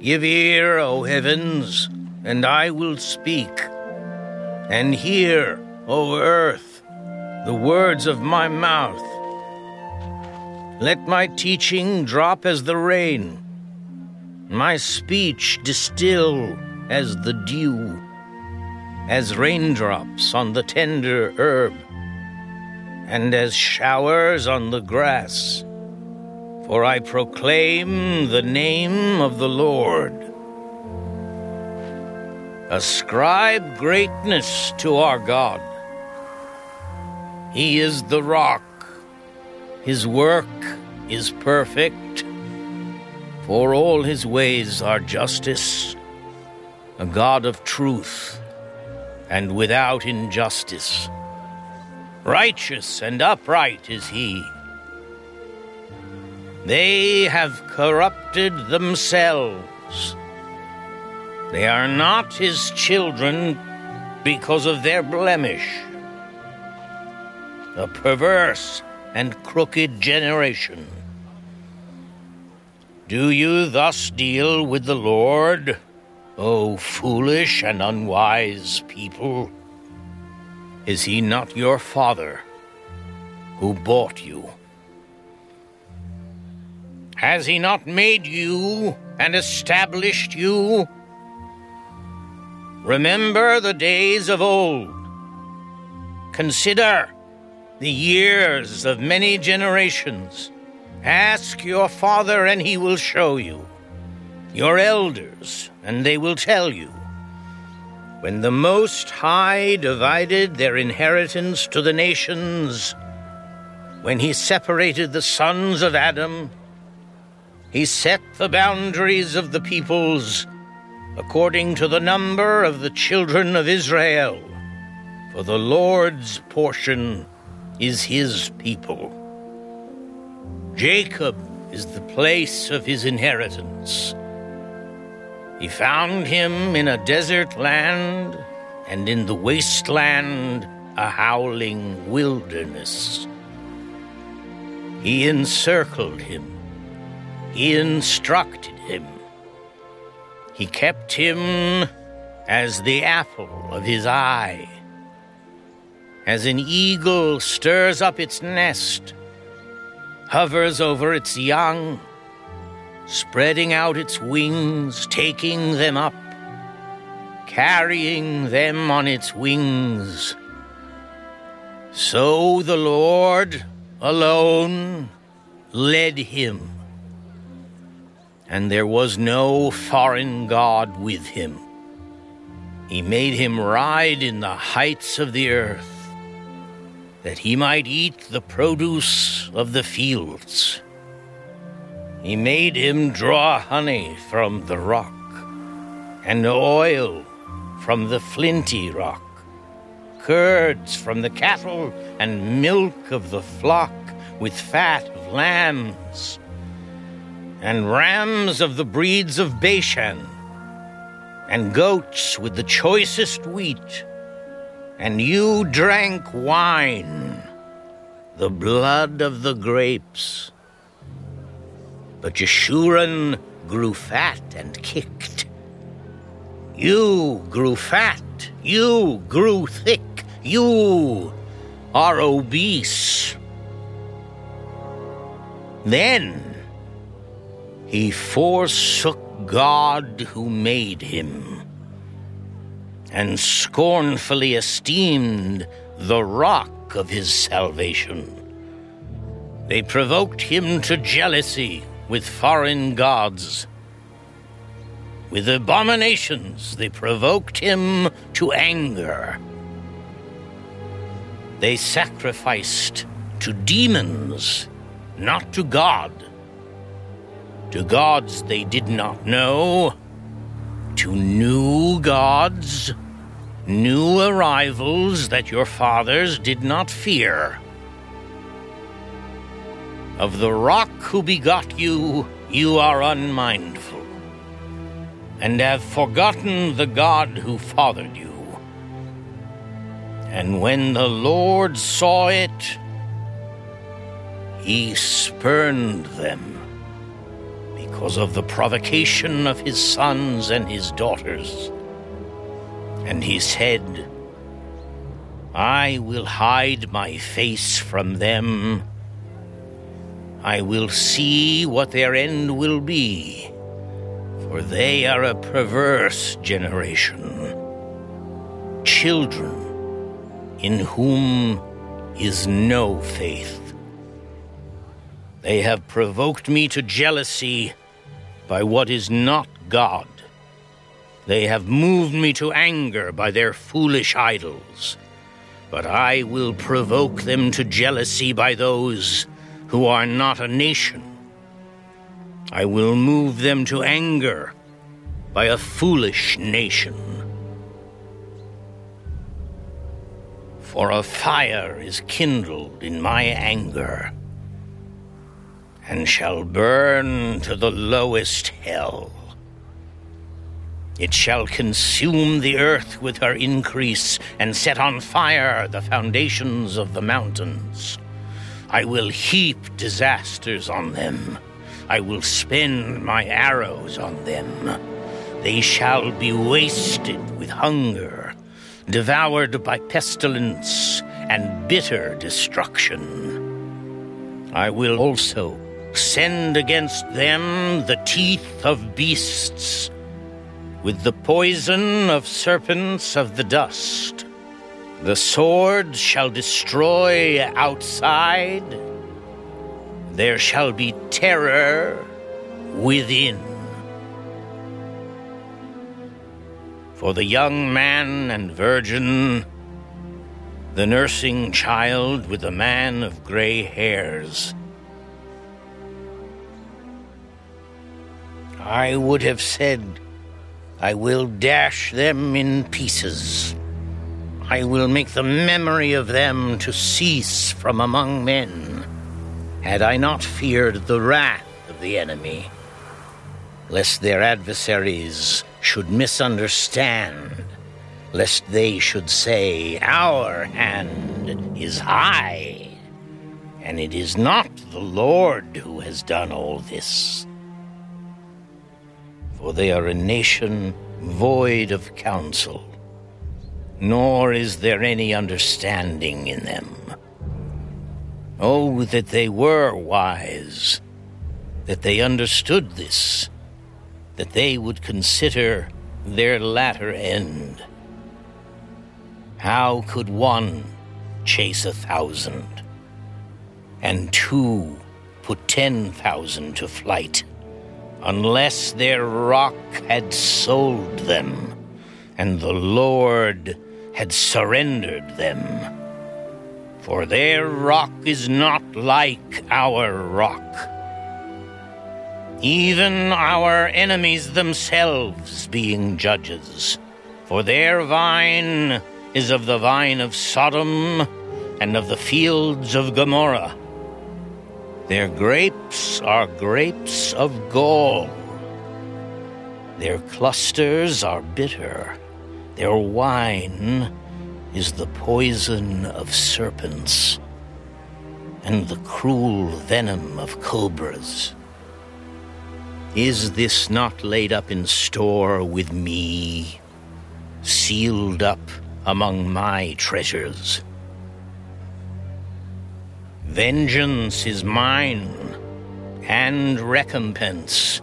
Give ear, O heavens, and I will speak, and hear, O earth, the words of my mouth. Let my teaching drop as the rain, my speech distill as the dew, as raindrops on the tender herb, and as showers on the grass. For I proclaim the name of the Lord. Ascribe greatness to our God. He is the rock. His work is perfect, for all his ways are justice, a God of truth and without injustice. Righteous and upright is he. They have corrupted themselves. They are not his children because of their blemish. A perverse and crooked generation. Do you thus deal with the Lord, O foolish and unwise people? Is he not your father who bought you? Has he not made you and established you? Remember the days of old. Consider the years of many generations. Ask your father, and he will show you. Your elders, and they will tell you. When the Most High divided their inheritance to the nations, when he separated the sons of Adam, he set the boundaries of the peoples according to the number of the children of Israel, for the Lord's portion is his people. Jacob is the place of his inheritance. He found him in a desert land, and in the wasteland a howling wilderness. He encircled him. He instructed him. He kept him as the apple of his eye. As an eagle stirs up its nest, hovers over its young, spreading out its wings, taking them up, carrying them on its wings. So the Lord alone led him, and there was no foreign god with him. He made him ride in the heights of the earth, that he might eat the produce of the fields. He made him draw honey from the rock, and oil from the flinty rock, curds from the cattle, and milk of the flock, with fat of lambs, and rams of the breeds of Bashan, and goats with the choicest wheat. And you drank wine, the blood of the grapes. But Jeshurun grew fat and kicked. You grew fat, you grew thick, you are obese. Then he forsook God who made him, and scornfully esteemed the rock of his salvation. They provoked him to jealousy with foreign gods. With abominations they provoked him to anger. They sacrificed to demons, not to God. To gods they did not know, to new gods, new arrivals that your fathers did not fear. Of the rock who begot you, you are unmindful, and have forgotten the God who fathered you. And when the Lord saw it, he spurned them, because of the provocation of his sons and his daughters. And he said, I will hide my face from them. I will see what their end will be, for they are a perverse generation, children in whom is no faith. They have provoked me to jealousy by what is not God. They have moved me to anger by their foolish idols. But I will provoke them to jealousy by those who are not a nation. I will move them to anger by a foolish nation. For a fire is kindled in my anger, and shall burn to the lowest hell. It shall consume the earth with her increase, and set on fire the foundations of the mountains. I will heap disasters on them. I will spend my arrows on them. They shall be wasted with hunger, devoured by pestilence and bitter destruction. I will also send against them the teeth of beasts, with the poison of serpents of the dust. The sword shall destroy outside. There shall be terror within. For the young man and virgin, the nursing child with a man of gray hairs, I would have said, I will dash them in pieces. I will make the memory of them to cease from among men, had I not feared the wrath of the enemy, lest their adversaries should misunderstand, lest they should say, our hand is high, and it is not the Lord who has done all this. For they are a nation void of counsel, nor is there any understanding in them. Oh, that they were wise, that they understood this, that they would consider their latter end. How could one chase 1,000, and two put 10,000 to flight, unless their rock had sold them, and the Lord had surrendered them? For their rock is not like our rock, even our enemies themselves being judges. For their vine is of the vine of Sodom and of the fields of Gomorrah. Their grapes are grapes of gall. Their clusters are bitter. Their wine is the poison of serpents and the cruel venom of cobras. Is this not laid up in store with me, sealed up among my treasures? Vengeance is mine, and recompense.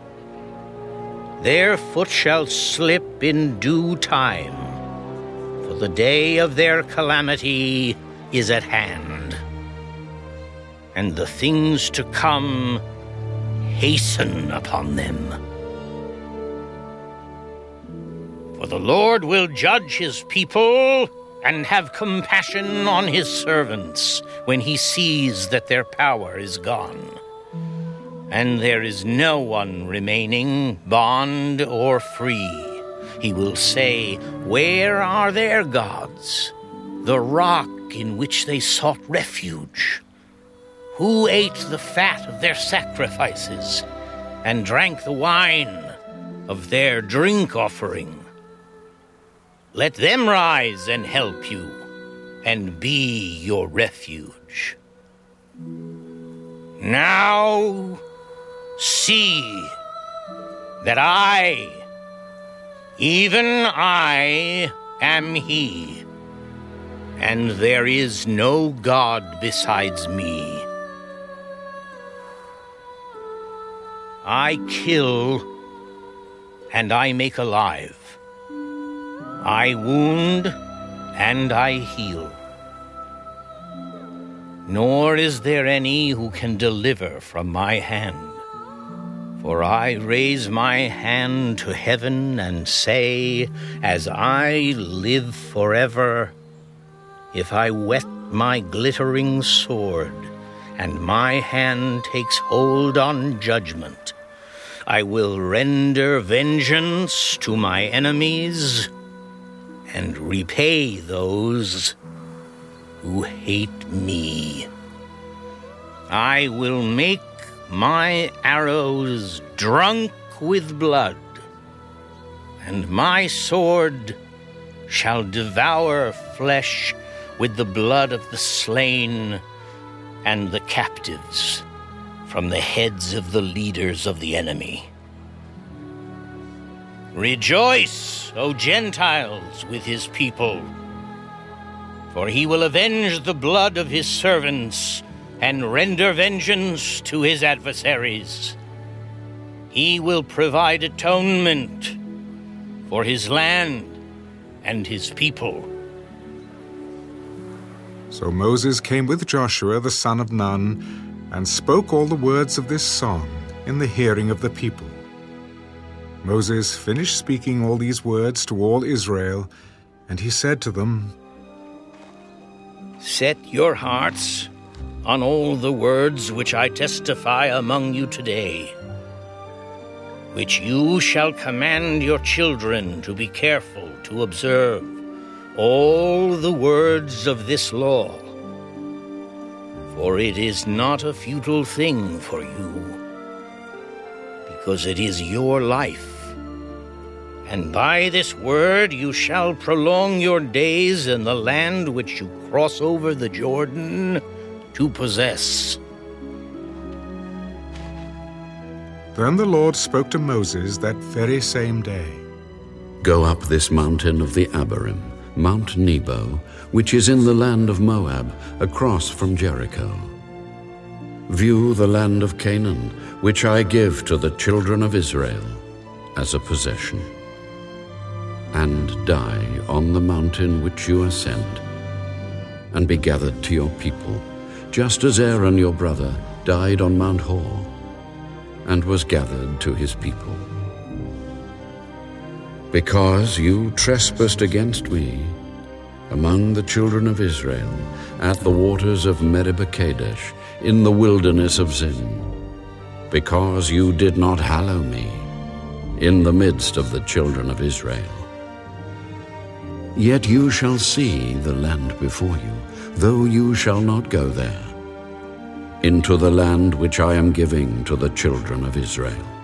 Their foot shall slip in due time, for the day of their calamity is at hand, and the things to come hasten upon them. For the Lord will judge his people and have compassion on his servants when he sees that their power is gone, and there is no one remaining, bond or free. He will say, where are their gods, the rock in which they sought refuge? Who ate the fat of their sacrifices and drank the wine of their drink offering? Let them rise and help you, and be your refuge. Now, see, that I, even I, am He, and there is no God besides me. I kill, and I make alive. I wound, and I heal. Nor is there any who can deliver from my hand. For I raise my hand to heaven and say, as I live forever, if I whet my glittering sword, and my hand takes hold on judgment, I will render vengeance to my enemies and repay those who hate me. I will make my arrows drunk with blood, and my sword shall devour flesh with the blood of the slain and the captives from the heads of the leaders of the enemy. Rejoice, O Gentiles, with his people, for he will avenge the blood of his servants and render vengeance to his adversaries. He will provide atonement for his land and his people. So Moses came with Joshua the son of Nun and spoke all the words of this song in the hearing of the people. Moses finished speaking all these words to all Israel, and he said to them, Set your hearts on all the words which I testify among you today, which you shall command your children to be careful to observe all the words of this law. For it is not a futile thing for you, because it is your life. And by this word you shall prolong your days in the land which you cross over the Jordan to possess. Then the Lord spoke to Moses that very same day. Go up this mountain of the Abarim, Mount Nebo, which is in the land of Moab, across from Jericho. View the land of Canaan, which I give to the children of Israel as a possession. And die on the mountain which you ascend, and be gathered to your people, just as Aaron your brother died on Mount Hor, and was gathered to his people. Because you trespassed against me among the children of Israel at the waters of Meribah Kadesh in the wilderness of Zin, because you did not hallow me in the midst of the children of Israel. Yet you shall see the land before you, though you shall not go there, into the land which I am giving to the children of Israel.